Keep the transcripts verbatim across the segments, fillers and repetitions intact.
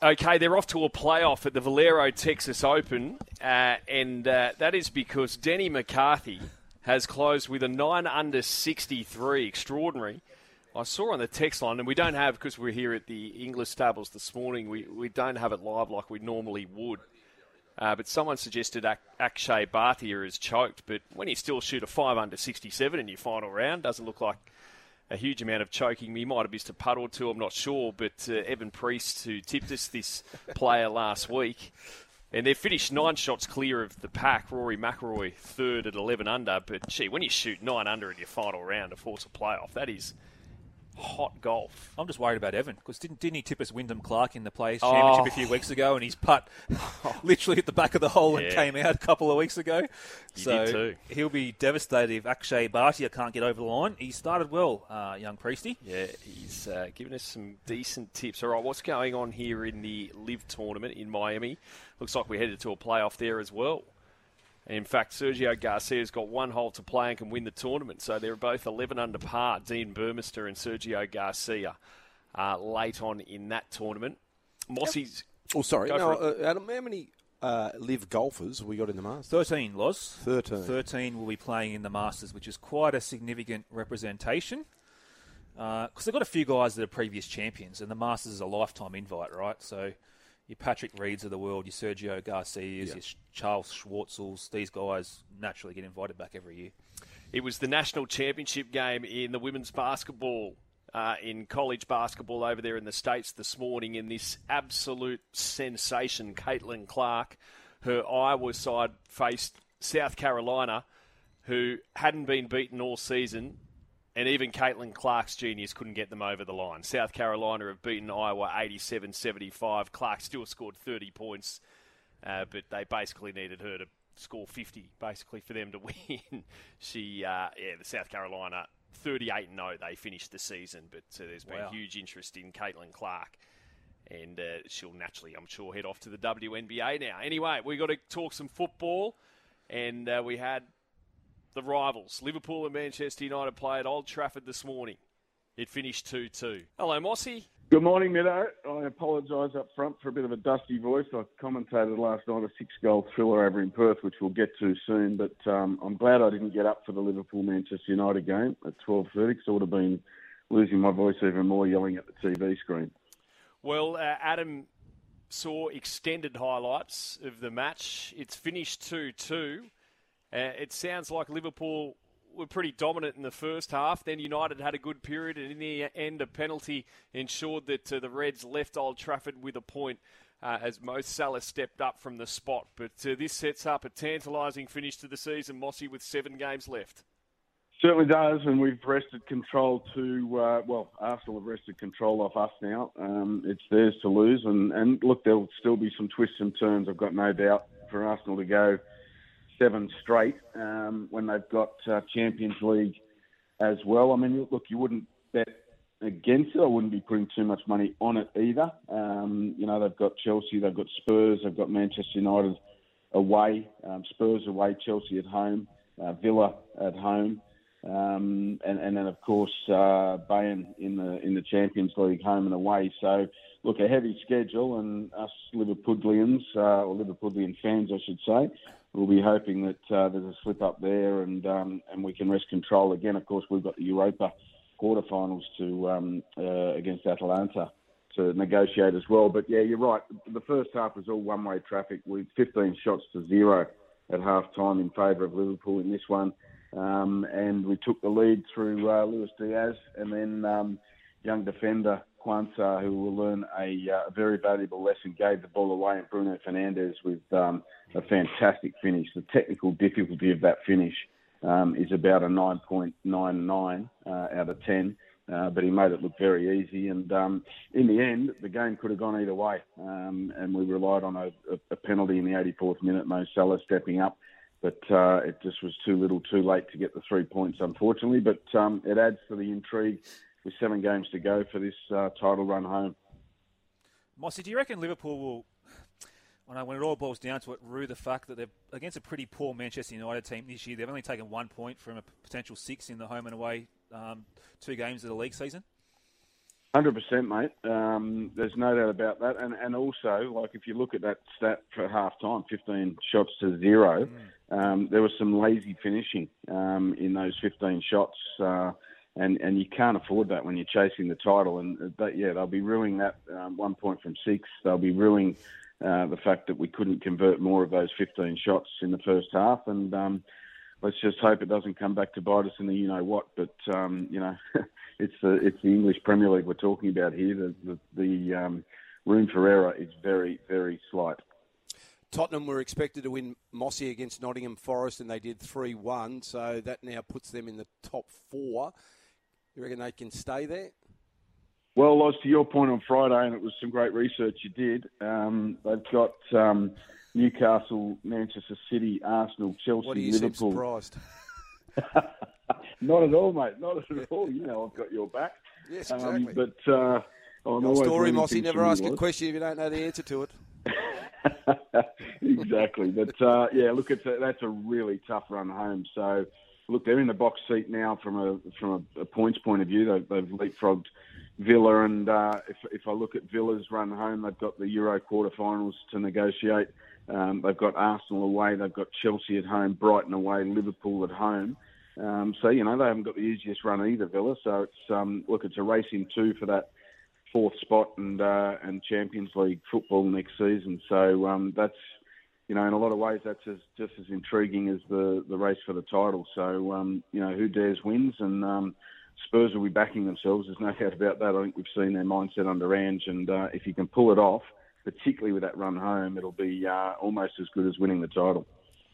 Okay, they're off to a playoff at the Valero Texas Open, uh, and uh, that is because Denny McCarthy has closed with a nine under sixty-three. Extraordinary. I saw on the text line, and we don't have, because we're here at the English Stables this morning, we, we don't have it live like we normally would. Uh, but someone suggested Ak- Akshay Bhatia is choked, but when you still shoot a five under sixty-seven in your final round, doesn't look like a huge amount of choking. He might have missed a putt or two, I'm not sure, but uh, Evan Priest, who tipped us this player last week, and they've finished nine shots clear of the pack. Rory McIlroy third at eleven under, but gee, when you shoot nine under in your final round to force a playoff, that is hot golf. I'm just worried about Evan, because didn't, didn't he tip us Wyndham Clark in the Players' Championship oh. a few weeks ago, and his putt literally hit the back of the hole and yeah. came out a couple of weeks ago? He so did too. He'll be devastated if Akshay Bhatia can't get over the line. He started well, uh, young Priesty. Yeah, he's uh, given us some decent tips. All right, what's going on here in the Live tournament in Miami? Looks like we're headed to a playoff there as well. In fact, Sergio Garcia's got one hole to play and can win the tournament. So they're both eleven under par, Dean Burmester and Sergio Garcia, uh, late on in that tournament. Mossy's... Oh, sorry. No, uh, Adam, how many uh, live golfers have we got in the Masters? thirteen, Loz. thirteen. thirteen will be playing in the Masters, which is quite a significant representation. Because uh, they've got a few guys that are previous champions, and the Masters is a lifetime invite, right? So... your Patrick Reeds of the world, your Sergio Garcias, yeah. your Charles Schwartzels, these guys naturally get invited back every year. It was the national championship game in the women's basketball, uh, in college basketball over there in the States this morning, in this absolute sensation. Caitlin Clark, her Iowa side faced South Carolina, who hadn't been beaten all season. And even Caitlin Clark's genius couldn't get them over the line. South Carolina have beaten Iowa eighty-seven seventy-five. Clark still scored thirty points, uh, but they basically needed her to score fifty, basically, for them to win. she, uh, yeah, the South Carolina, thirty-eight and oh, they finished the season. But uh, there's been wow. huge interest in Caitlin Clark. And uh, she'll naturally, I'm sure, head off to the W N B A now. Anyway, we've got to talk some football. And uh, we had... the rivals, Liverpool and Manchester United, play at Old Trafford this morning. It finished two two. Hello, Mossy. Good morning, Middo. I apologise up front for a bit of a dusty voice. I commentated last night a six-goal thriller over in Perth, which we'll get to soon. But um, I'm glad I didn't get up for the Liverpool-Manchester United game at twelve thirty, because I would have been losing my voice even more yelling at the T V screen. Well, uh, Adam saw extended highlights of the match. It's finished two two. Uh, it sounds like Liverpool were pretty dominant in the first half. Then United had a good period, and in the end, a penalty ensured that uh, the Reds left Old Trafford with a point uh, as Mo Salah stepped up from the spot. But uh, this sets up a tantalising finish to the season, Mossy, with seven games left. Certainly does, and we've wrested control to, uh, well, Arsenal have wrested control off us now. Um, it's theirs to lose, and, and look, there'll still be some twists and turns, I've got no doubt, for Arsenal to go seven straight um, when they've got uh, Champions League as well. I mean, look, you wouldn't bet against it. I wouldn't be putting too much money on it either. Um, you know, they've got Chelsea, they've got Spurs, they've got Manchester United away, um, Spurs away, Chelsea at home, uh, Villa at home, um, and, and then, of course, uh, Bayern in the in the Champions League, home and away. So, look, a heavy schedule, and us Liverpudlians, uh, or Liverpudlian fans, I should say, we'll be hoping that uh, there's a slip up there and um, and we can wrest control again. Of course, we've got the Europa quarterfinals to um, uh, against Atalanta to negotiate as well. But yeah, you're right. The first half was all one-way traffic with fifteen shots to zero at half time in favour of Liverpool in this one. Um, and we took the lead through uh, Luis Diaz and then um, young defender Kwanzaa, who will learn a uh, very valuable lesson, gave the ball away, and Bruno Fernandes with um, a fantastic finish. The technical difficulty of that finish um, is about a nine point nine nine uh, out of ten, uh, but he made it look very easy. And um, in the end, the game could have gone either way, um, and we relied on a, a penalty in the eighty-fourth minute, Mo Salah stepping up. But uh, it just was too little too late to get the three points, unfortunately. But um, it adds to the intrigue with seven games to go for this uh, title run home. Mossy, do you reckon Liverpool will, I know when it all boils down to it, rue the fact that they're against a pretty poor Manchester United team this year? They've only taken one point from a potential six in the home and away um, two games of the league season. one hundred percent, mate. Um, there's no doubt about that. And and also, like, if you look at that stat for half-time, fifteen shots to zero, mm. um, there was some lazy finishing um, in those fifteen shots. Uh, and, and you can't afford that when you're chasing the title. And, that, yeah, they'll be ruining that um, one point from six. They'll be ruining uh, the fact that we couldn't convert more of those fifteen shots in the first half. And um, let's just hope it doesn't come back to bite us in the you-know-what. But, um, you know... It's the it's the English Premier League we're talking about here. The the, the um, room for error is very, very slight. Tottenham were expected to win Mossy against Nottingham Forest, and they did three one, so that now puts them in the top four. You reckon they can stay there? Well, Loz, to your point on Friday, and it was some great research you did, um, they've got um, Newcastle, Manchester City, Arsenal, Chelsea, what do you Liverpool. seem surprised? Not at all, mate. Not at all. You know I've got your back. Yes, exactly. Um, but uh, I'm your story, Mossy. Never ask a question if you don't know the answer to it. Exactly. But, uh, yeah, look, it's a, that's a really tough run home. So, look, they're in the box seat now from a from a, a points point of view. They've, they've leapfrogged Villa. And uh, if, if I look at Villa's run home, they've got the Euro quarterfinals to negotiate. Um, they've got Arsenal away. They've got Chelsea at home, Brighton away, Liverpool at home. Um, so, you know, they haven't got the easiest run either, Villa. So, it's um, look, it's a race in two for that fourth spot and uh, and Champions League football next season. So um, that's, you know, in a lot of ways, that's as, just as intriguing as the, the race for the title. So, um, you know, who dares wins, and um, Spurs will be backing themselves. There's no doubt about that. I think we've seen their mindset under Ange, and uh, if you can pull it off, particularly with that run home, it'll be uh, almost as good as winning the title.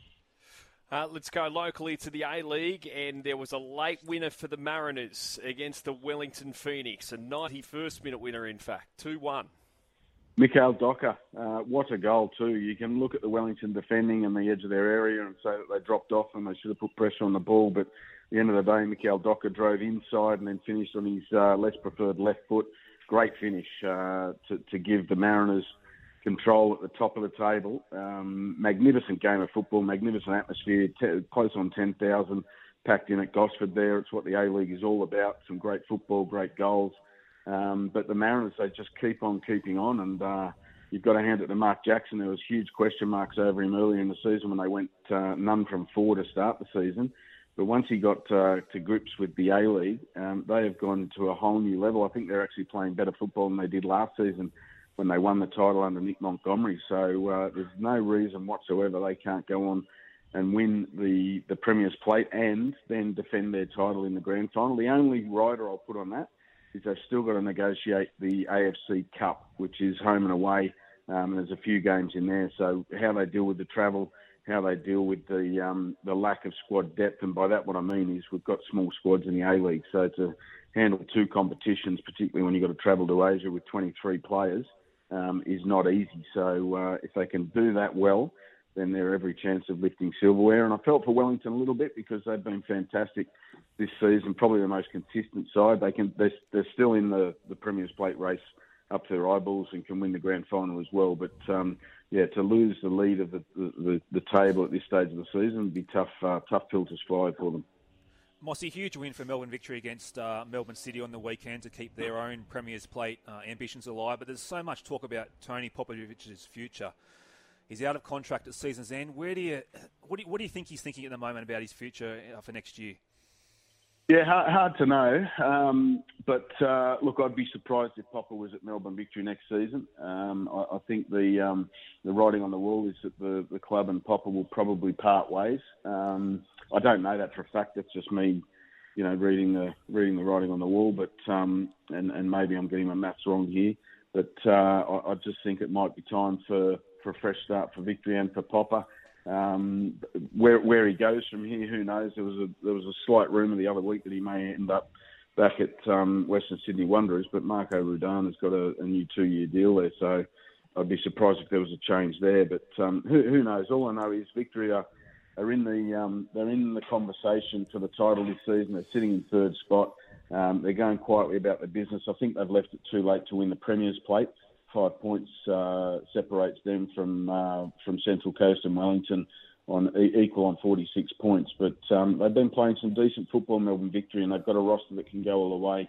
Uh, let's go locally to the A-League, and there was a late winner for the Mariners against the Wellington Phoenix, a ninety-first minute winner, in fact, two one. Mikhail Docker, uh, what a goal too. You can look at the Wellington defending on the edge of their area and say that they dropped off and they should have put pressure on the ball, but at the end of the day, Mikhail Docker drove inside and then finished on his uh, less preferred left foot. Great finish uh, to, to give the Mariners control at the top of the table. Um, magnificent game of football, magnificent atmosphere, t- close on ten thousand packed in at Gosford there. It's what the A-League is all about, some great football, great goals. Um, but the Mariners, they just keep on keeping on, and uh, you've got to hand it to Mark Jackson. There was huge question marks over him earlier in the season when they went uh, none from four to start the season. But once he got uh, to grips with the A-League, um, they have gone to a whole new level. I think they're actually playing better football than they did last season when they won the title under Nick Montgomery. So uh, there's no reason whatsoever they can't go on and win the, the Premier's Plate and then defend their title in the grand final. The only rider I'll put on that is they've still got to negotiate the A F C Cup, which is home and away. Um, and there's a few games in there. So how they deal with the travel, how they deal with the um, the lack of squad depth, and by that what I mean is we've got small squads in the A-League. So to handle two competitions, particularly when you've got to travel to Asia with twenty-three players, um, is not easy. So uh, if they can do that well, then they're every chance of lifting silverware. And I felt for Wellington a little bit because they've been fantastic this season, probably the most consistent side. They can, they're, they're still in the, the Premier's Plate race up to their eyeballs and can win the grand final as well. But, um, yeah, to lose the lead of the, the, the table at this stage of the season would be tough, uh, tough pill to swallow for them. Mossy, huge win for Melbourne Victory against uh, Melbourne City on the weekend to keep their own Premier's Plate uh, ambitions alive. But there's so much talk about Tony Popovich's future. He's out of contract at season's end. Where do you, what do you, what do you think he's thinking at the moment about his future for next year? Yeah, hard, hard to know. Um, but uh, look, I'd be surprised if Popper was at Melbourne Victory next season. Um, I, I think the um, the writing on the wall is that the, the club and Popper will probably part ways. Um, I don't know that for a fact. That's just me, you know, reading the reading the writing on the wall. But um, and and maybe I'm getting my maths wrong here. But uh, I, I just think it might be time for, for a fresh start for Victory and for Popper. Um, where where he goes from here, who knows? There was a there was a slight rumour the other week that he may end up back at um, Western Sydney Wanderers, but Marco Rudan has got a, a new two-year deal there, so I'd be surprised if there was a change there. But um, who, who knows? All I know is Victory are, are in the um, they're in the conversation for the title this season. They're sitting in third spot. Um, they're going quietly about their business. I think they've left it too late to win the Premier's Plate. Five points uh, separates them from uh, from Central Coast and Wellington on e- equal on forty-six points. But um, they've been playing some decent football, Melbourne Victory, and they've got a roster that can go all the way.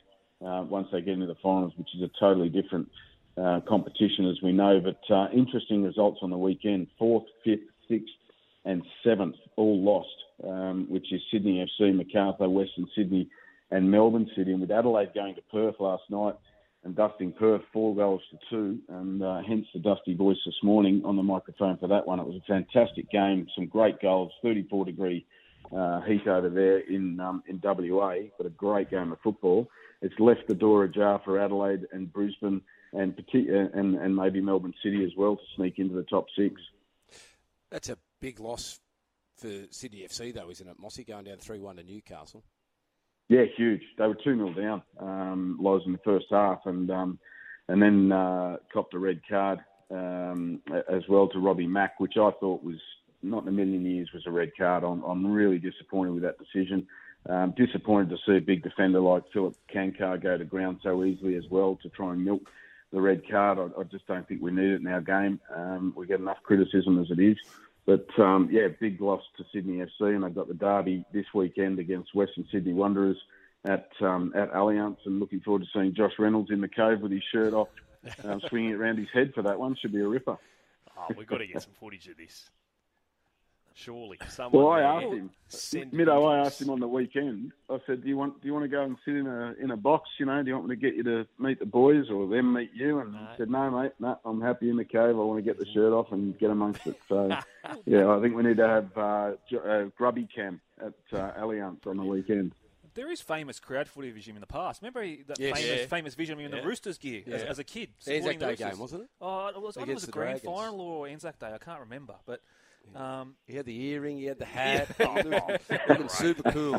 uh, once they get into the finals, which is a totally different uh, competition, as we know. But uh, interesting results on the weekend. Fourth, fifth, sixth and seventh all lost, um, which is Sydney F C, Macarthur, Western Sydney and Melbourne City. And with Adelaide going to Perth last night and dusting Perth four goals to two, and uh, hence the Dusty voice this morning on the microphone for that one. It was a fantastic game, some great goals, thirty-four degree uh, heat over there in um, in W A, but a great game of football. It's left the door ajar for Adelaide and Brisbane and, and, and maybe Melbourne City as well to sneak into the top six. That's a big loss for Sydney F C, though, isn't it? Mossy going down three one to Newcastle. Yeah, huge. They were two nil down, um, Loz, in the first half, and um, and then uh, copped a red card um, as well to Robbie Mack, which I thought was not in a million years was a red card. I'm, I'm really disappointed with that decision. Um, disappointed to see a big defender like Philip Kankar go to ground so easily as well to try and milk the red card. I, I just don't think we need it in our game. Um, we get enough criticism as it is. But, um, yeah, big loss to Sydney F C, and they've got the derby this weekend against Western Sydney Wanderers at um, at Allianz, and looking forward to seeing Josh Reynolds in the cove with his shirt off, um, swinging it around his head for that one. Should be a ripper. Oh, we've got to get some footage of this. Surely, someone. Well, I asked him. Middo, I asked him on the weekend. I said, "Do you want? Do you want to go and sit in a in a box? You know, do you want me to get you to meet the boys or them meet you?" And no. he said, "No, mate. No, I'm happy in the cave. I want to get the shirt off and get amongst it." So, yeah, I think we need to have uh, uh, Grubby Cam at uh, Allianz on the weekend. There is famous crowd footage of him in the past. Remember he, that yes. famous, yeah. famous vision of him in yeah. the Roosters gear yeah. as, as a kid? Anzac the Day Roosters. game, wasn't it? Oh, it was, I think it was a grand Dragons. final or Anzac Day. I can't remember. But um, he had the earring, he had the hat. Yeah. Looking, looking super cool.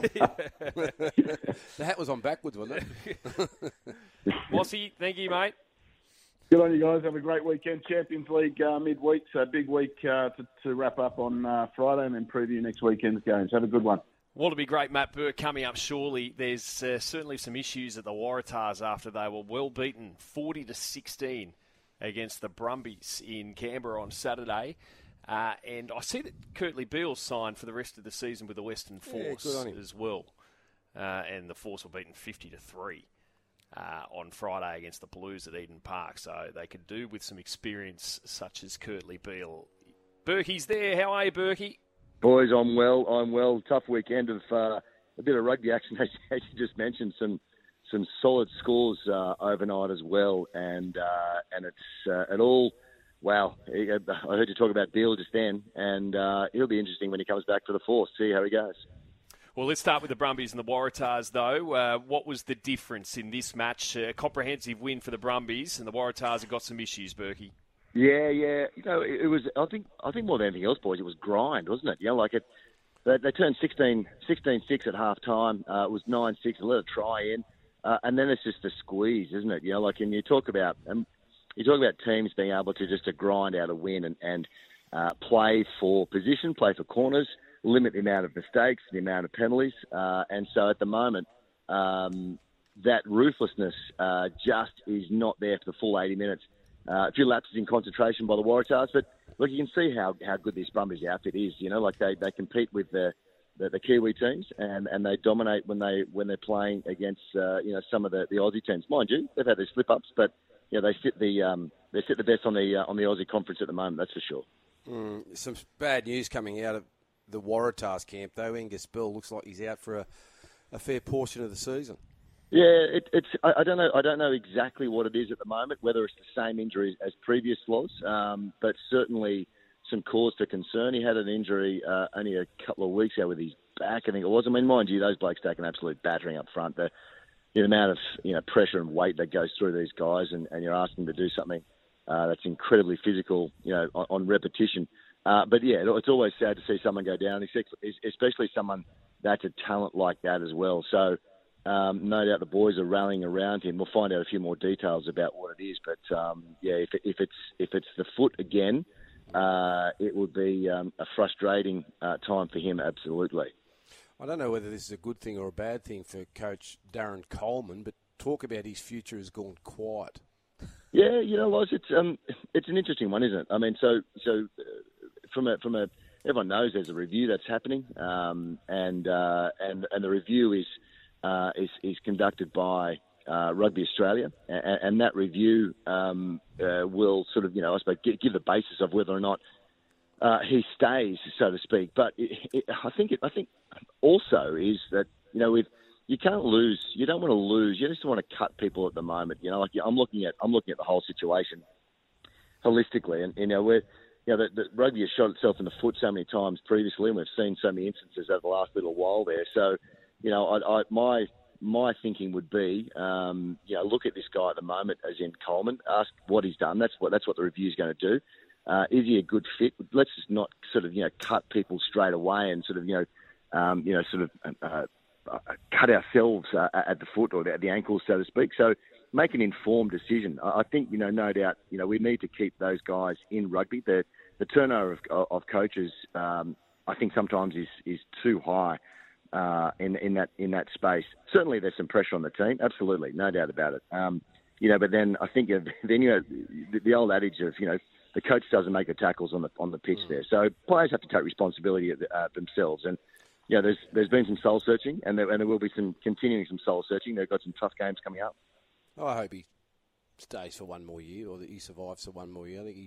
The hat was on backwards, wasn't it? Mossy, thank you, mate. Good on you guys. Have a great weekend. Champions League uh, midweek, so big week uh, to, to wrap up on uh, Friday and then preview next weekend's games. Have a good one. Wallaby great Matt Burke coming up shortly. There's uh, certainly some issues at the Waratahs after they were well beaten forty to sixteen against the Brumbies in Canberra on Saturday. Uh, and I see that Kurtley Beale signed for the rest of the season with the Western Force yeah, as well. Uh, and the Force were beaten fifty to three uh, on Friday against the Blues at Eden Park. So they could do with some experience such as Kurtley Beale. Berkey's there. How are you, Berkey? Boys, I'm well. I'm well. Tough weekend of uh, a bit of rugby action, as you just mentioned. Some some solid scores uh, overnight as well, and uh, and it's uh, it all. Wow, I heard you talk about Beale just then, and uh, it'll be interesting when he comes back for the Force. See how he goes. Well, let's start with the Brumbies and the Waratahs, though. Uh, what was the difference in this match? A comprehensive win for the Brumbies, and the Waratahs have got some issues, Berkey. Yeah, yeah. You know, it, it was. I think. I think more than anything else, boys, it was grind, wasn't it? You know, like it. They, they turned sixteen six at half time. Uh, it was nine six. A little try in, uh, and then it's just a squeeze, isn't it? You know, like, and you talk about, um, you talk about teams being able to just to grind out a win and and uh, play for position, play for corners, limit the amount of mistakes, the amount of penalties, uh, and so at the moment, um, that ruthlessness uh, just is not there for the full eighty minutes. Uh, a few lapses in concentration by the Waratahs, but look, you can see how, how good this Brumbies outfit is. You know, like they, they compete with the, the, the Kiwi teams, and, and they dominate when they when they're playing against uh, you know some of the, the Aussie teams. Mind you, they've had their slip ups, but yeah, they sit the um, they sit the best on the uh, on the Aussie conference at the moment. That's for sure. Mm, some bad news coming out of the Waratahs camp, though. Angus Bell looks like he's out for a, a fair portion of the season. Yeah, it, it's. I, I don't know. I don't know exactly what it is at the moment. Whether it's the same injury as previous loss, um, but certainly some cause for concern. He had an injury uh, only a couple of weeks ago with his back. I think it was. I mean, mind you, those blokes take an absolute battering up front. The, the amount of you know pressure and weight that goes through these guys, and, and you're asking them to do something uh, that's incredibly physical, you know, on, on repetition. Uh, but yeah, it's always sad to see someone go down, especially someone that's a talent like that as well. So. Um, no doubt the boys are rallying around him. We'll find out a few more details about what it is. But um, yeah, if, if it's if it's the foot again, uh, it would be um, a frustrating uh, time for him. Absolutely. I don't know whether this is a good thing or a bad thing for Coach Darren Coleman, but talk about his future has gone quiet. Yeah, you know, Loz, it's um, it's an interesting one, isn't it? I mean, so so uh, from a from a everyone knows there's a review that's happening, um, and uh, and and the review is. Uh, is, is conducted by uh, Rugby Australia, and, and that review um, uh, will sort of, you know, I suppose give, give the basis of whether or not uh, he stays, so to speak. But it, it, I think it, I think also is that, you know, with you can't lose. You don't want to lose. You just want to cut people at the moment. You know, like I'm looking at I'm looking at the whole situation holistically, and you know, we're you know, the, the rugby has shot itself in the foot so many times previously, and we've seen so many instances over the last little while there. So, you know, I, I, my my thinking would be, um, you know, look at this guy at the moment, as in Coleman, ask what he's done. That's what that's what the review is going to do. Uh, is he a good fit? Let's just not sort of you know cut people straight away and sort of you know, um, you know, sort of. Uh, Uh, cut ourselves uh, at the foot or at the ankles, so to speak. So make an informed decision. I, I think, you know, no doubt, you know, we need to keep those guys in rugby. The, the turnover of, of coaches, um, I think sometimes is, is too high uh, in, in that in that space. Certainly there's some pressure on the team. Absolutely, no doubt about it. Um, you know, but then I think, you know, then, you know, the, the old adage of, you know, the coach doesn't make the tackles on the on the pitch mm. there. So players have to take responsibility uh, themselves. And yeah, there's there's been some soul searching, and there, and there will be some continuing some soul searching. They've got some tough games coming up. Oh, I hope he stays for one more year, or that he survives for one more year. I think he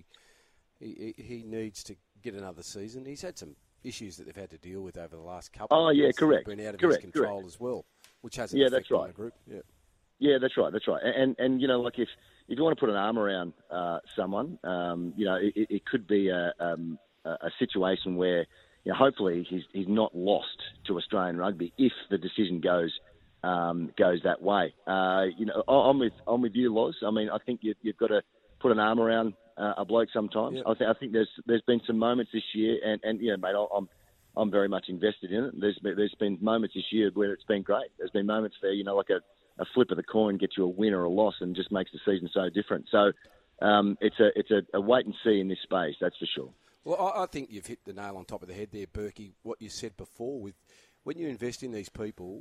he he needs to get another season. He's had some issues that they've had to deal with over the last couple. Oh of yeah, years. correct. Been out of correct, his control correct. as well, which hasn't yeah, affected that's right. the group. Yeah. Yeah, that's right. That's right. And and, and you know, like if, if you want to put an arm around uh, someone, um, you know, it, it could be a um, a situation where. You know, hopefully he's he's not lost to Australian rugby if the decision goes um, goes that way. Uh, you know, I'm with I'm with you, Loz. I mean, I think you, you've got to put an arm around uh, a bloke sometimes. Yep. I think I think there's there's been some moments this year, and, and you know, mate, I'm I'm very much invested in it. There's been, there's been moments this year where it's been great. There's been moments there, you know, like a, a flip of the coin gets you a win or a loss, and just makes the season so different. So um, it's a it's a, a wait and see in this space, that's for sure. Well, I think you've hit the nail on top of the head there, Berkey, what you said before. With when you invest in these people,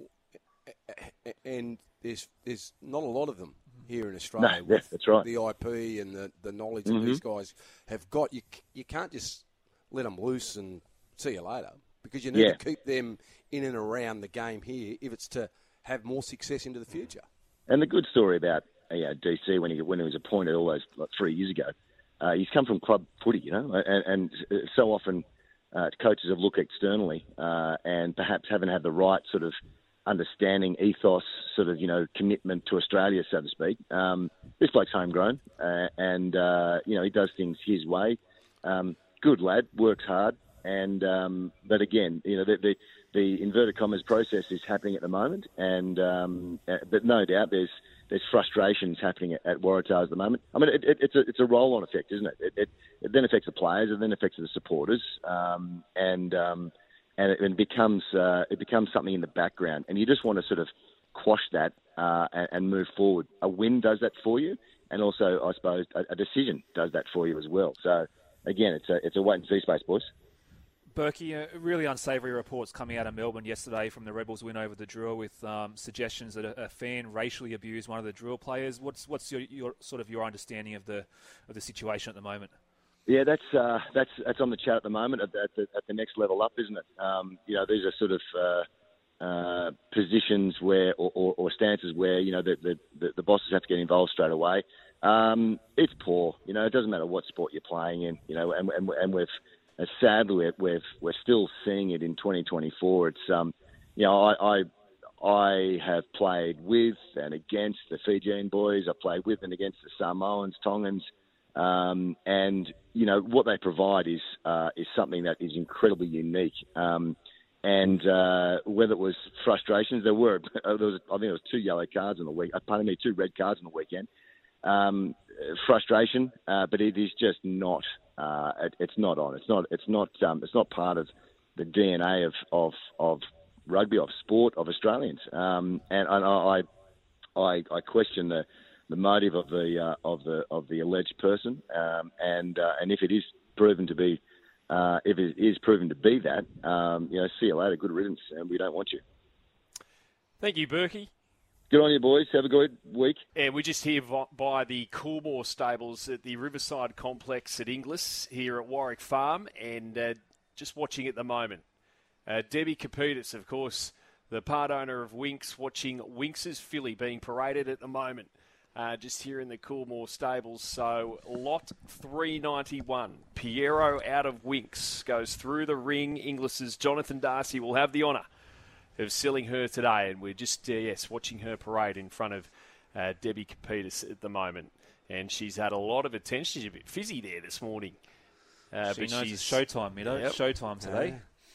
and there's there's not a lot of them here in Australia. No, yeah, that's right. The I P and the, the knowledge mm-hmm. that these guys have got, you you can't just let them loose and see you later, because you need yeah. to keep them in and around the game here if it's to have more success into the future. And the good story about uh, you know, D C when he when he was appointed all those like, three years ago. Uh, he's come from club footy, you know, and, and so often uh, coaches have looked externally uh, and perhaps haven't had the right sort of understanding, ethos, sort of, you know, commitment to Australia, so to speak. Um, this bloke's homegrown, uh, and, uh, you know, he does things his way. Um, good lad, works hard, and um, but again, you know, the, the, the inverted commas process is happening at the moment, and um, but no doubt there's there's frustrations happening at, at Waratahs at the moment. I mean, it, it, it's a it's a roll-on effect, isn't it? It, it? it then affects the players, and then affects the supporters, um, and um, and it, it becomes uh, it becomes something in the background, and you just want to sort of quash that uh, and, and move forward. A win does that for you, and also, I suppose, a, a decision does that for you as well. So, again, it's a it's a wait and see space, boys. Berkey, uh, really unsavoury reports coming out of Melbourne yesterday from the Rebels win over the Drua, with um, suggestions that a, a fan racially abused one of the Drua players. What's what's your, your sort of your understanding of the of the situation at the moment? Yeah, that's uh, that's that's on the chat at the moment at the, at the, at the next level up, isn't it? Um, you know, these are sort of uh, uh, positions where or, or, or stances where you know the, the the bosses have to get involved straight away. Um, it's poor. You know, it doesn't matter what sport you're playing in. You know, and and, and we've Uh, sadly, we're, we're we're still seeing it in twenty twenty-four. It's um, you know, I, I I have played with and against the Fijian boys. I played with and against the Samoans, Tongans, um, and you know what they provide is uh, is something that is incredibly unique. Um, and uh, whether it was frustrations, there were there was I think there was two yellow cards in the week. Pardon me, two red cards in the weekend. Um, frustration, uh, but it is just not. Uh, it, it's not on. It's not. It's not. Um, it's not part of the D N A of of, of rugby, of sport, of Australians. Um, and, and I, I, I question the, the motive of the uh, of the of the alleged person. Um, and uh, and if it is proven to be, uh, if it is proven to be that, um, you know, see you later. Good riddance, and we don't want you. Thank you, Berkey. Good on you, boys. Have a good week. And we're just here by the Coolmore stables at the Riverside Complex at Inglis here at Warwick Farm, and uh, just watching at the moment. Uh, Debbie Kapitas, of course, the part owner of Winx, watching Winx's filly being paraded at the moment. Uh, just here in the Coolmore stables. So lot three ninety-one. Piero out of Winx goes through the ring. Inglis's Jonathan Darcy will have the honour of selling her today. And we're just, uh, yes, watching her parade in front of uh, Debbie Capitas at the moment. And she's had a lot of attention. She's a bit fizzy there this morning. Uh, she but knows she's it's showtime, Mido. Yep. It's showtime today.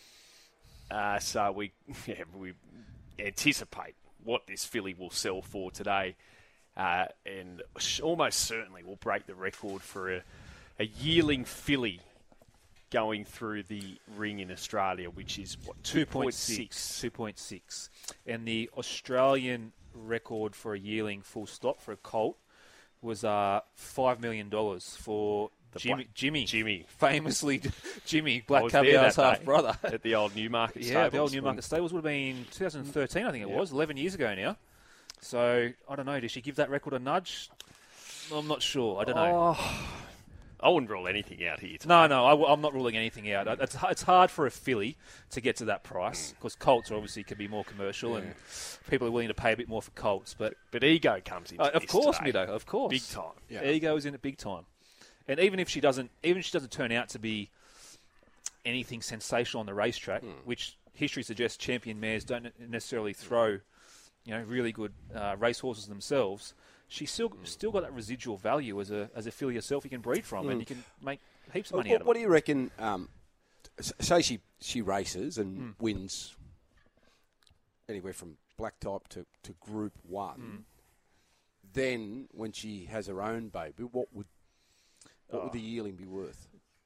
Uh, so we, yeah, we anticipate what this filly will sell for today. Uh, and almost certainly will break the record for a, a yearling filly going through the ring in Australia, which is, what, two point six? two point six. And the Australian record for a yearling full stop for a colt was uh, five million dollars for The Jimmy, Black- Jimmy. Jimmy. Famously, Jimmy, I Black was there Caviar's that half day brother. at the old Newmarket Yeah, Stables. the old Newmarket Stables would have been twenty thirteen, I think it Yep. was, eleven years ago now. So, I don't know, did she give that record a nudge? I'm not sure. I don't know. Oh, I wouldn't rule anything out here. No, no, I, am not ruling anything out. It's, it's hard for a filly to get to that price because colts obviously can be more commercial and people are willing to pay a bit more for colts. But But ego comes into uh, of this course, today. Mido, of course, Big time. Yeah. Ego is in it big time. And even if she doesn't, even if she doesn't turn out to be anything sensational on the racetrack, Mm. which history suggests champion mares don't necessarily throw, you know, really good uh, racehorses themselves. She's still Mm. still got that residual value as a as a filly yourself. You can breed from, Mm. and you can make heaps of What, money out of what it. do you reckon? Um, s- say she she races and Mm. wins anywhere from black type to, to Group One. Then, when she has her own baby, what would what Oh. would the yearling be worth?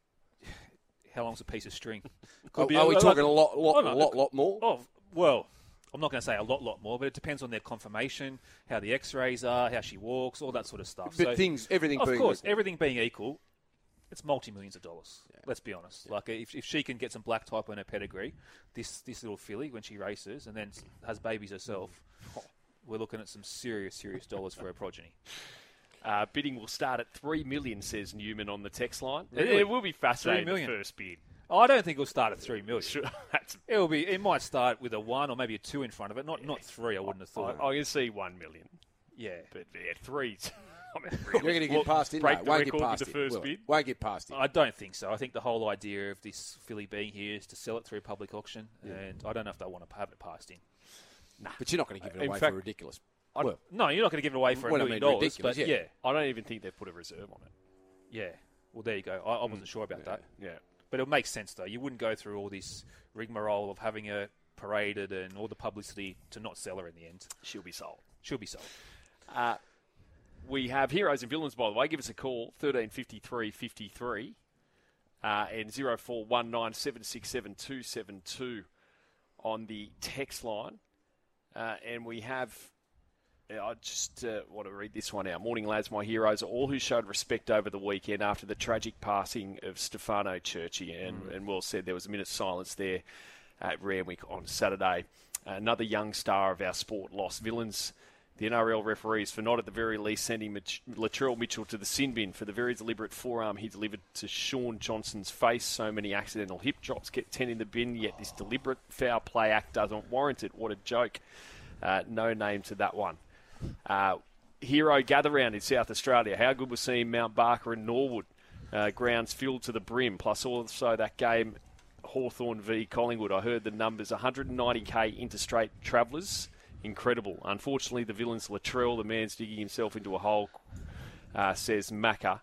How long's a piece of string? Are, be are a- we like- talking a lot, lot, Oh, no, a lot, lot more? Oh, well, I'm not going to say a lot, lot more, but it depends on their confirmation, how the X-rays are, how she walks, all that sort of stuff. But So, things, everything of being course, equal. everything being equal, it's multi-millions of dollars. Let's be honest. Like if, if she can get some black type on her pedigree, this this little filly when she races and then has babies herself, we're looking at some serious, serious dollars for her progeny. Uh, bidding will start at three million dollars, says Newman on the text line. It, Really? it will be fascinating, Three million? the first bid. Oh, I don't think it'll start at three million. Sure, that's, It will be. It might start with a one or maybe a two in front of it. Not not three. I wouldn't have I, thought. I can see one million, yeah. but yeah, three. I mean, You're really, going to will get past it? break No, the won't get record past with the it. first Will it? bid. Won't get past it. I don't think so. I think the whole idea of this filly being here is to sell it through public auction, and I don't know if they want to have it passed in. But you're not going to give it In away fact, for ridiculous. I- Well, No, you're not going to give it away for Well, a I million mean, dollars. ridiculous, But yeah. yeah, I don't even think they've put a reserve on it. yeah. Well, there you go. I, I wasn't sure about that, Yeah. but it makes sense though. You wouldn't go through all this rigmarole of having her paraded and all the publicity to not sell her in the end. She'll be sold. She'll be sold. Uh, we have heroes and villains, by the way. Give us a call, thirteen fifty-three fifty-three uh, and zero four one nine seven six seven two seven two on the text line. Uh, and we have, uh, I just uh, want to read this one out. Morning, lads. My heroes are all who showed respect over the weekend after the tragic passing of Stefano Cerci. And, mm. and Will said there was a minute's silence there at Randwick on Saturday. Another young star of our sport lost. Villains, the N R L referees, for not at the very least sending Mich- Latrell Mitchell to the sin bin for the very deliberate forearm he delivered to Sean Johnson's face. So many accidental hip drops get ten in the bin, yet this deliberate foul play act doesn't warrant it. What a joke. Uh, no name to that one. Uh, hero gather round in South Australia. How good was seeing Mount Barker and Norwood. Uh, grounds filled to the brim, plus also that game Hawthorn v Collingwood. I heard the numbers, one hundred ninety k interstate travellers. Incredible. Unfortunately, the villain's Latrell. The man's digging himself into a hole, uh, says Macca.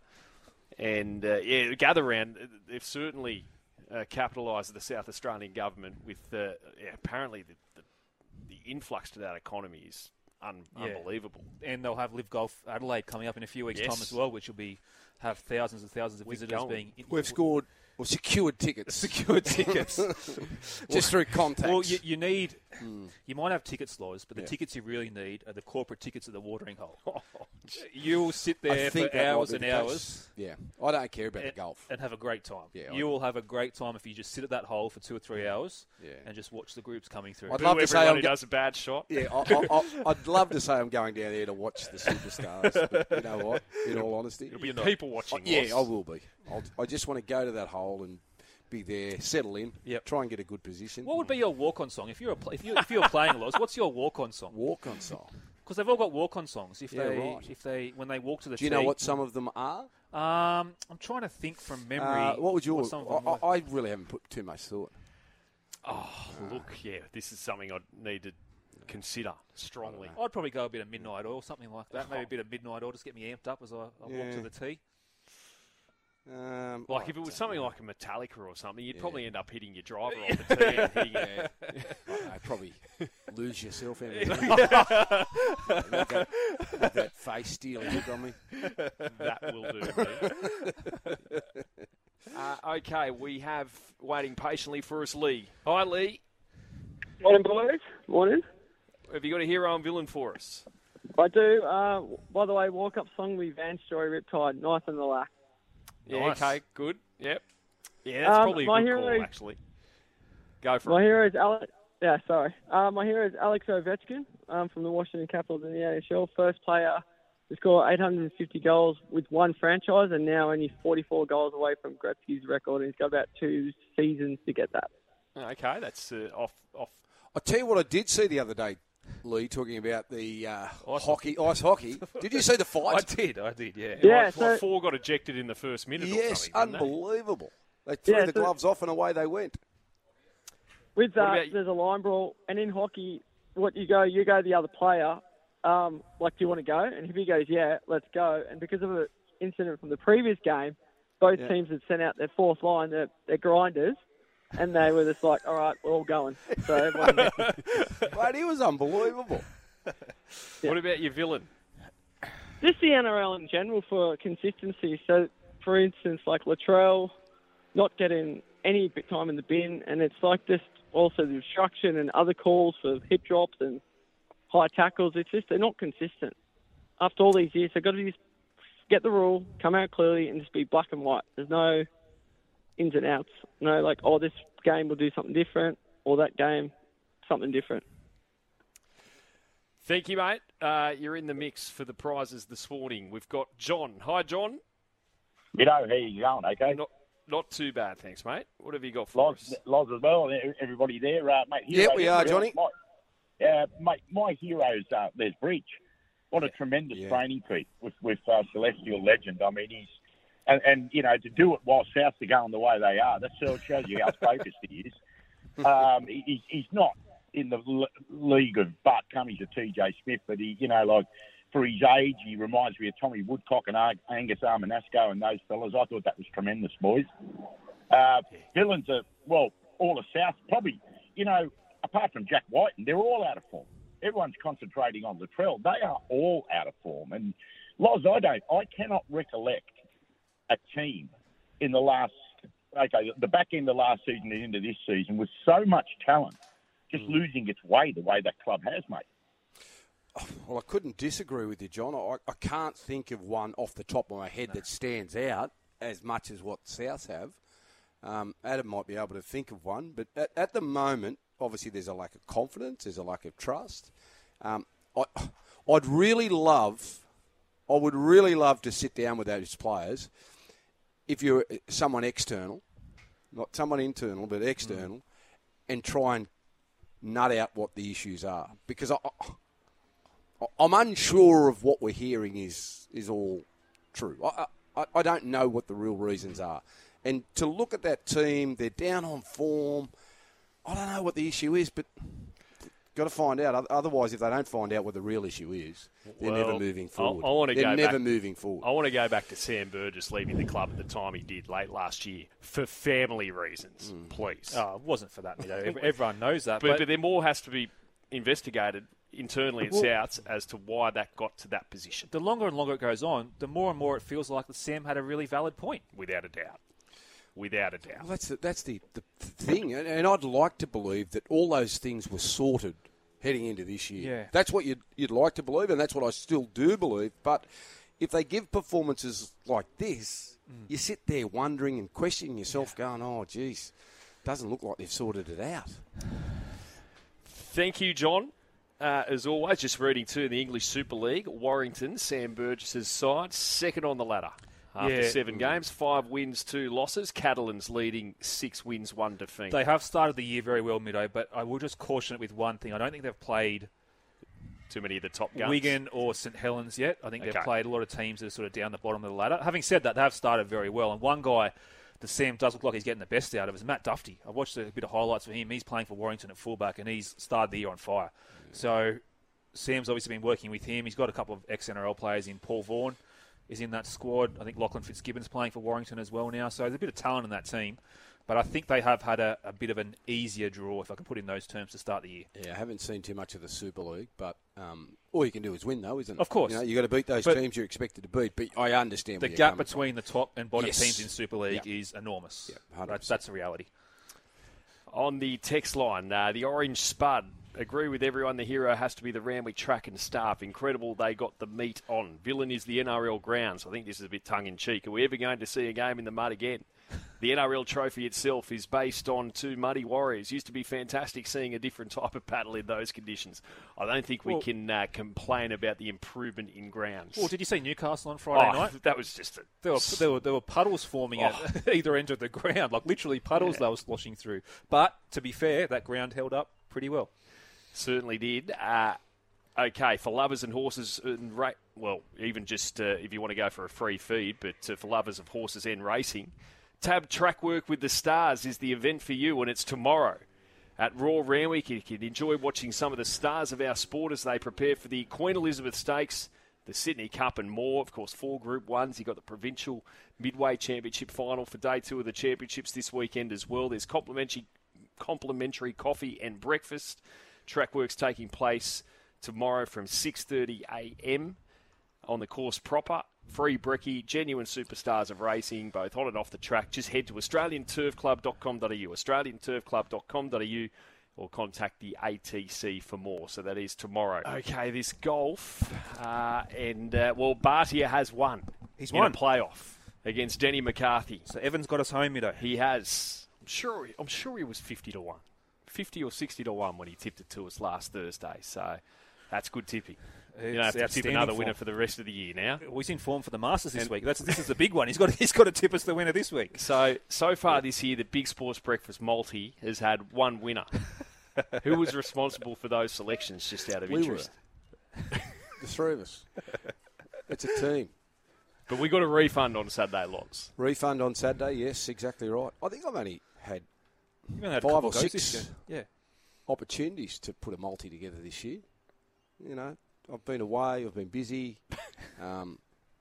And, uh, yeah, gather round. They've certainly uh, capitalised the South Australian government with, uh, yeah, apparently, the, the, the influx to that economy is un- Yeah. unbelievable. And they'll have Live Golf Adelaide coming up in a few weeks' Yes. time as well, which will be have thousands and thousands of We're visitors going. being we've scored or secured tickets. secured tickets. Just through contacts. Well, you, you need, you might have ticket slots, but the Yeah. tickets you really need are the corporate tickets at the watering hole. You'll sit I there think for that might hours be and the case. hours Yeah, I don't care about and, the golf. and have a great time. Yeah, I you will have a great time if you just sit at that hole for two or three hours Yeah. and just watch the groups coming through. I'd Boo love to say everyone I'm who go- does a bad shot. Yeah, I, I, I, I'd love to say I'm going down there to watch the superstars, but you know what? In all honesty, It'll be people watching. I- yeah, Ross. I will be. I'll, I just want to go to that hole and be there, settle in, Yep. try and get a good position. What would be your walk-on song if you're a, pl- if you if you're playing Loz? What's your walk-on song? Walk-on song. Because they've all got walk-on songs. If Yeah, they right. if they when they walk to the Do you tee. know what some of them are? Um, I'm trying to think from memory. Uh, what would you? some of them I, were. I really haven't put too much thought. Oh, look, yeah, this is something I'd need to consider strongly. I'd probably go a bit of Midnight Oil, something like that. Maybe a bit of Midnight Oil, just get me amped up as I, I walk Yeah. to the tee. Um, Like I if it was don't something know. like a Metallica or something, you'd Yeah. probably end up hitting your driver on the tee and hitting it. Yeah. I don't know, probably lose yourself. Out of that, that, that face stealing look on me. That will do. Lee. uh, okay, we have waiting patiently for us, Lee. Hi, Lee. Morning, boys. Morning. Have you got a hero and villain for us? I do. Uh, by the way, walk-up song with Van Story, Riptide, Nice and the Lack. Yeah, Nice. okay, good. Yep. Yeah, that's Um, probably a my good hero call, is- actually. Go for My it. hero is Alex. Yeah, sorry. Uh, my hero is Alex Ovechkin um, from the Washington Capitals in the A H L. First player to score eight hundred fifty goals with one franchise, and now only forty-four goals away from Gretzky's record. And he's got about two seasons to get that. Okay, that's uh, off. off. I'll tell you what I did see the other day, Lee, talking about the uh, Ice hockey, ice hockey. Did you see the I fight? did, I did, yeah. Yeah, Like, so- four got ejected in the first minute or Yes, something, didn't they? unbelievable. They threw Yeah, the so- gloves off and away they went. With What that, about you? there's a line brawl, and in hockey, what you go, you go the other player. Um, like, do you want to go? And if he goes, yeah, let's go. And because of an incident from the previous game, both Yeah. teams had sent out their fourth line, their, their grinders, and they were just like, all right, we're all going. So everyone, But he was unbelievable. What about your villain? just the N R L in general for consistency. So, for instance, like Latrell not getting any bit time in the bin, and it's like just also the obstruction and other calls for hip drops and high tackles. It's just they're not consistent. After all these years, they've got to just get the rule, come out clearly, and just be black and white. There's no ins and outs. No, like, oh, this game will do something different, or that game, something different. Thank you, mate. Uh, you're in the mix for the prizes this morning. We've got John. Hi, John. You know, how you going, okay? Not not too bad, thanks, mate. What have you got for Loz, us? Loz as well, and everybody there, uh, mate. Yeah, we are, Johnny. My, uh, mate, my heroes, uh, there's Breach. What a tremendous Yeah. training feat with, with uh, Celestial Legend. I mean, he's, and, and, you know, to do it while Souths are going the way they are, that sort of shows you how focused he is. Um, he, he's- he's not in the l- league of butt coming to T J Smith, but he, you know, like, for his age, he reminds me of Tommy Woodcock and Ar- Angus Armanasco and those fellas. I thought that was tremendous, boys. Uh, villains are, well, all the South, probably, you know, apart from Jack Whiten, they're all out of form. Everyone's concentrating on Latrell. They are all out of form. And, Loz, I don't, I cannot recollect a team in the last, okay, the back end of last season and into this season with so much talent just losing its way the way that club has, mate. Well, I couldn't disagree with you, John. I, I can't think of one off the top of my head that stands out as much as what Souths have. Um, Adam might be able to think of one, but at, at the moment, obviously there's a lack of confidence, there's a lack of trust. Um, I, I'd really love, I would really love to sit down with those players. If you're someone external, not someone internal, but external, mm. and try and nut out what the issues are. Because I, I, I'm unsure of what we're hearing is is all true. I, I, I don't know what the real reasons are. And to look at that team, they're down on form. I don't know what the issue is, but got to find out. Otherwise, if they don't find out what the real issue is, they're Well, never moving forward. I, I want to they're go never back, moving forward. I want to go back to Sam Burgess leaving the club at the time he did late last year for family reasons, Mm. please. Oh, it wasn't for that, you know. Ev- Everyone knows that. but, But, but there more has to be investigated internally at Well- Souths as to why that got to that position, the longer and longer it goes on, the more and more it feels like that Sam had a really valid point. without a doubt. Without a doubt. Well, that's the, that's the, the thing, and, and I'd like to believe that all those things were sorted heading into this year. Yeah. That's what you'd, you'd like to believe, and that's what I still do believe. But if they give performances like this, mm. you sit there wondering and questioning yourself, yeah. going, "Oh, geez, doesn't look like they've sorted it out." Thank you, John. Uh, as always, just reading too, the English Super League, Warrington, Sam Burgess's side, second on the ladder. after Yeah. seven games. Five wins, two losses. Catalan's leading six wins, one defeat. They have started the year very well, Middo, but I will just caution it with one thing. I don't think they've played Too many of the top guns. Wigan or St Helens yet. I think Okay. they've played a lot of teams that are sort of down the bottom of the ladder. Having said that, they have started very well. And one guy that Sam does look like he's getting the best out of is Matt Duffy. I watched a bit of highlights for him. He's playing for Warrington at fullback, and he's started the year on fire. So Sam's obviously been working with him. He's got a couple of ex-N R L players in. Paul Vaughan is in that squad. I think Lachlan Fitzgibbon's playing for Warrington as well now. So there's a bit of talent in that team. But I think they have had a, a bit of an easier draw, if I can put in those terms, to start the year. Yeah, I haven't seen too much of the Super League, but um, all you can do is win, though, isn't it? Of course. You know, you got to beat those But teams you're expected to beat. But I understand The where you're gap coming between the top and bottom Yes. teams in Super League Yeah. is enormous. Yeah, one hundred that's, percent. that's the reality. On the text line, uh, the Orange Spud. Agree with everyone, the hero has to be the Randwick track and staff. Incredible they got the meat on. Villain is the N R L grounds. I think this is a bit tongue-in-cheek. Are we ever going to see a game in the mud again? The N R L trophy itself is based on two muddy warriors. Used to be fantastic seeing a different type of battle in those conditions. I don't think we Well- can uh, complain about the improvement in grounds. Well, did you see Newcastle on Friday oh, night? that was just a... There were, there, were, there were puddles forming Oh. at either end of the ground, like literally puddles Yeah. they were sloshing through. But, to be fair, that ground held up pretty well. Certainly did. Uh, okay, for lovers and horses, and ra- well, even just uh, if you want to go for a free feed, but uh, for lovers of horses and racing, Tab Track Work with the Stars is the event for you, and it's tomorrow at Raw Randwick. You can enjoy watching some of the stars of our sport as they prepare for the Queen Elizabeth Stakes, the Sydney Cup and more. Of course, four Group ones. You've got the Provincial Midway Championship final for day two of the championships this weekend as well. There's complimentary, complimentary coffee and breakfast. Trackwork's taking place tomorrow from six thirty a m on the course proper. Free brekkie, genuine superstars of racing, both on and off the track. Just head to australian turf club dot com dot a u, australian turf club dot com dot a u, or contact the A T C for more. So that is tomorrow. Okay, this golf, uh, and, uh, well, Bartia has won. He's in won. a playoff against Denny McCarthy. So Evans got us home, Middo. He has. I'm sure. I'm sure he was fifty to one, fifty or sixty to one when he tipped it to us last Thursday. So that's good tipping. You don't have to tip outstanding another form. winner for the rest of the year now. Well, he's in form for the Masters this And- week. That's this is the big one. He's got he's got to tip us the winner this week. So so far this year, the Big Sports Breakfast Multi has had one winner. Who was responsible for those selections? Just out of We interest. were. The three of us. It's a team. But we got a refund on Saturday lots. Refund on Saturday, yes, exactly right. I think I've only had You've only had a Five couple or goes six. this year. Yeah. opportunities to put a multi together this year. You know, I've been away, I've been busy. Um,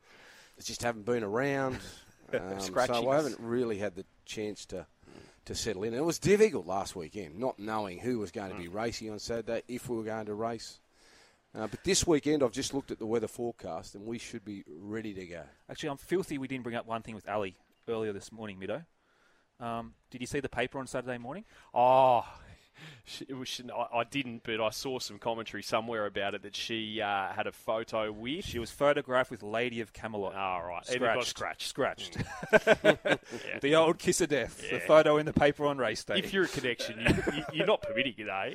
I just haven't been around. Um, so Scratchings. I haven't really had the chance to to settle in. It was difficult last weekend, not knowing who was going to be racing on Saturday, if we were going to race. Uh, but this weekend, I've just looked at the weather forecast, and we should be ready to go. Actually, I'm filthy we didn't bring up one thing with Ali earlier this morning, Middo. Um, did you see the paper on Saturday morning? Oh, she, it was, she, I, I didn't, but I saw some commentary somewhere about it that she uh, had a photo with. She was photographed with Lady of Camelot. Oh, right. And it got scratched. Scratched. Yeah. The old kiss of death. The Yeah. photo in the paper on race day. If you're a connection, you, you, you're not permitting it, eh?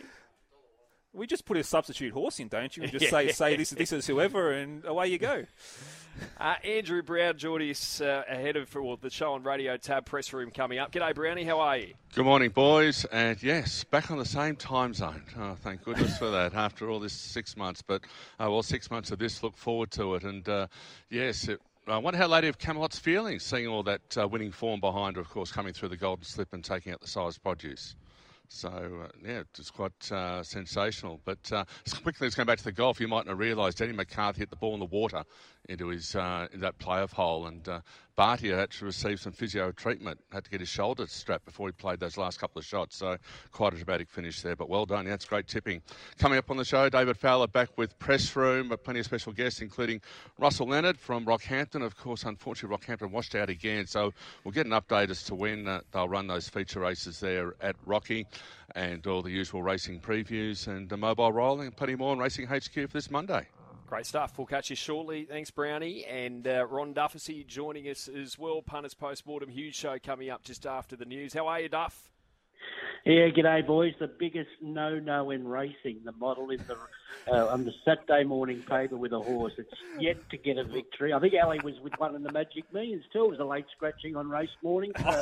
We just put a substitute horse in, don't you? And just Yeah. say say this this is whoever, and away you go. Uh, Andrew Brown joining us uh, ahead of well, the show on Radio Tab Press Room coming up. G'day, Brownie. How are you? Good morning, boys. And yes, back on the same time zone. Oh, thank goodness for that after all this six months. But, uh, well, six months of this, look forward to it. And, uh, yes, it, I wonder how Lady of Camelot's feeling, seeing all that uh, winning form behind her, of course, coming through the Golden Slip and taking out the size produce. So, uh, yeah, it's quite uh, sensational. But uh, quickly, let's go back to the golf. You might not realise Denny McCarthy hit the ball in the water into his uh, in that playoff hole. And uh, Bartia had to receive some physio treatment, had to get his shoulder strapped before he played those last couple of shots. So quite a dramatic finish there, but well done. Yeah, it's great tipping. Coming up on the show, David Fowler back with Press Room, but plenty of special guests, including Russell Leonard from Rockhampton. Of course, unfortunately, Rockhampton washed out again. So we'll get an update as to when uh, they'll run those feature races there at Rocky, and all the usual racing previews and the mobile rolling and plenty more on Racing H Q for this Monday. Great stuff. We'll catch you shortly. Thanks, Brownie. And uh, Ron Dufficy joining us as well. Punters Postmortem, huge show coming up just after the news. How are you, Duff? Yeah, g'day, boys. The biggest no-no in racing, the model in the uh, on the Saturday morning paper with a horse. It's yet to get a victory. I think Ali was with one in the Magic Millions too. It was a late scratching on race morning. Uh,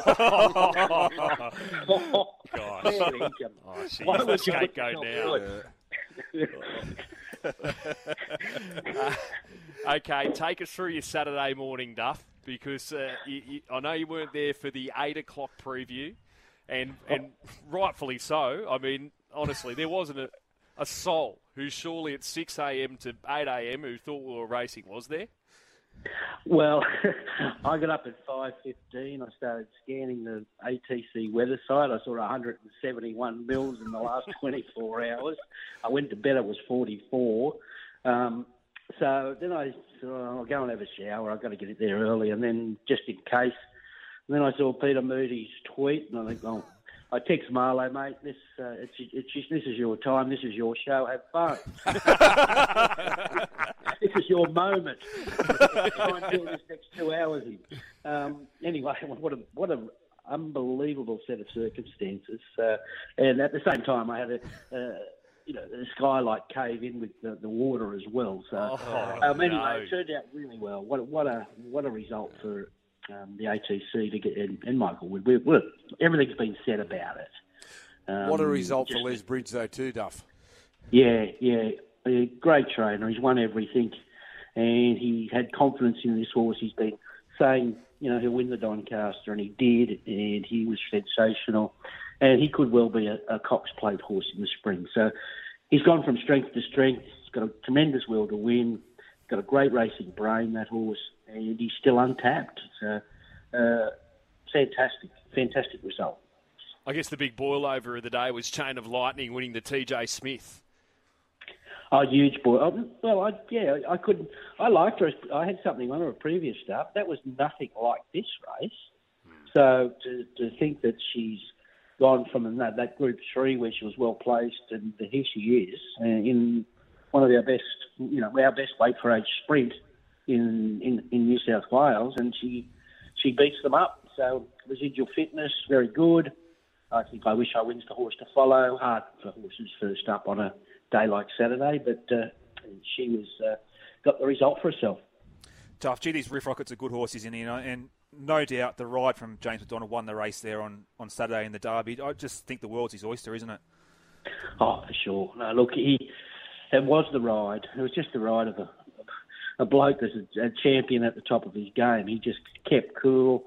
oh, gosh. Oh, she's Why the would you put scapegoat yourself now. uh, okay, take us through your Saturday morning, Duff, because uh, you, you, I know you weren't there for the eight o'clock preview. And and rightfully so. I mean, honestly, there wasn't a, a soul who surely at six a.m. to eight a.m. who thought we were racing, was there? Well, I got up at five fifteen. I started scanning the A T C weather site. I saw one hundred seventy-one mils in the last twenty-four hours. I went to bed, it was forty-four. Um, so then I said, oh, I'll go and have a shower. I've got to get it there early. And then just in case... And then I saw Peter Moody's tweet, and I think, well, I text Marlo, mate, this uh, it's, it's just, this is your time, this is your show, have fun. This is your moment. Try and fill this next two hours in. Um, anyway, what a what a unbelievable set of circumstances. Uh, and at the same time, I had a... Uh, you know, the skylight cave in with the, the water as well. So, oh, um, anyway, no. it turned out really well. What what a what a result for um, the A T C to get and, and Michael Wood. We, we, everything's been said about it. Um, what a result just, for Les Bridge, though, too, Duff. Yeah, yeah, a great trainer. He's won everything, and he had confidence in this horse. He's been saying, you know, he'll win the Doncaster, and he did, and he was sensational. And he could well be a, a Cox Plate horse in the spring. So he's gone from strength to strength. He's got a tremendous will to win. He's got a great racing brain, that horse, and he's still untapped. So uh, fantastic, fantastic result. I guess the big boil over of the day was Chain of Lightning winning the T J Smith. Oh, huge boy. Oh, well, I, yeah, I couldn't. I liked her. I had something on her previous stuff. That was nothing like this race. So to, to think that she's gone from that, that Group Three where she was well placed, and here she is uh, in one of our best, you know, our best weight for age sprint in, in, in New South Wales, and she she beats them up. So residual fitness, very good. I think I wish I wins the horse to follow. Hard for horses first up on a day like Saturday, but uh, she was uh, got the result for herself. Tough. Gee, these Riff Rockets are good horses in here, and no doubt the ride from James McDonald won the race there on, on Saturday in the Derby. I just think the world's his oyster, isn't it? Oh, for sure. No, look, he it was the ride. It was just the ride of a, a bloke that's a, a champion at the top of his game. He just kept cool.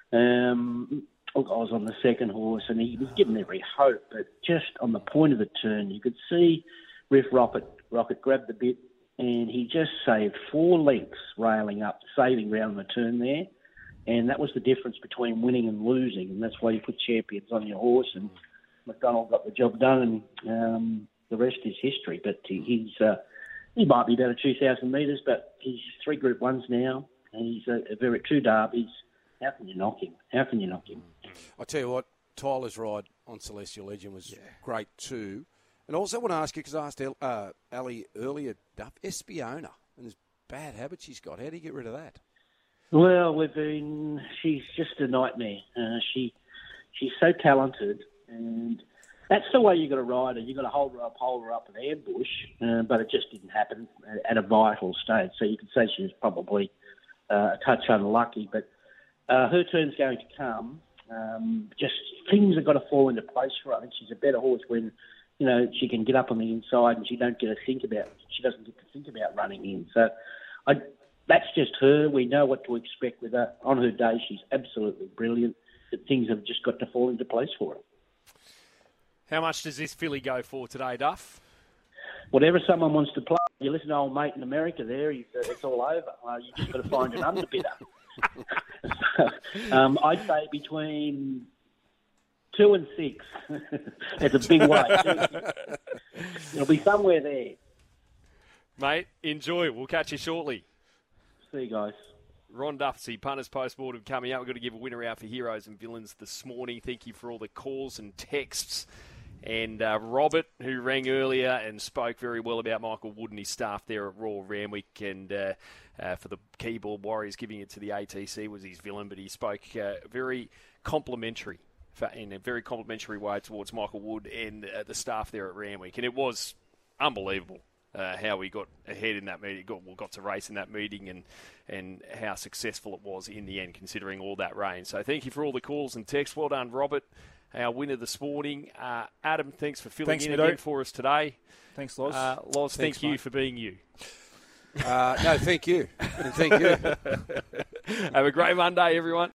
Um, look, I was on the second horse, and he was given every hope, but just on the point of the turn, you could see Riff Rocket, Rocket grab the bit, and he just saved four lengths railing up, saving round the turn there. And that was the difference between winning and losing, and that's why you put champions on your horse. And McDonald got the job done, and um, the rest is history. But he, he's uh, he might be about two thousand metres, but he's three Group Ones now, and he's a, a very two derbies. How can you knock him? How can you knock him? I tell you what, Tyler's ride on Celestial Legend was yeah. great too. And also I want to ask you, because I asked uh, Ali earlier, Duff, Espiona and his bad habits she's got. How do you get rid of that? Well, we've been. She's just a nightmare. Uh, she, she's so talented, and that's the way you got to ride her. You got to hold her up, hold her up, and ambush. Uh, but it just didn't happen at a vital stage. So you could say she was probably uh, a touch unlucky. But uh, her turn's going to come. Um, just things have got to fall into place for her. I think she's a better horse when, you know, she can get up on the inside and she don't get to think about. She doesn't get to think about running in. So, I. That's just her. We know what to expect with her. On her day, she's absolutely brilliant. But things have just got to fall into place for her. How much does this filly go for today, Duff? Whatever someone wants to play. You listen to old mate in America there, he's, uh, it's all over. Uh, you just got to find an underbidder. um, I'd say between two and six. It's a big way. It'll be somewhere there. Mate, enjoy. We'll catch you shortly. See you guys. Ron Duffsey, punters post-mortem coming up. We've got to give a winner out for Heroes and Villains this morning. Thank you for all the calls and texts. And uh, Robert, who rang earlier and spoke very well about Michael Wood and his staff there at Royal Randwick, and uh, uh, for the keyboard Warriors giving it to the A T C was his villain, but he spoke uh, very complimentary in a very complimentary way towards Michael Wood and uh, the staff there at Randwick. And it was unbelievable uh, how we got ahead in that meeting, got, well, got to race in that meeting and, and how successful it was in the end, considering all that rain. So thank you for all the calls and texts. Well done, Robert, our winner this morning. Uh, Adam, thanks for filling thanks, in Mido. again for us today. Thanks, Loz. Uh, Loz, Thanks, thank you mate. for being you. Uh, no, thank you. And thank you. Have a great Monday, everyone.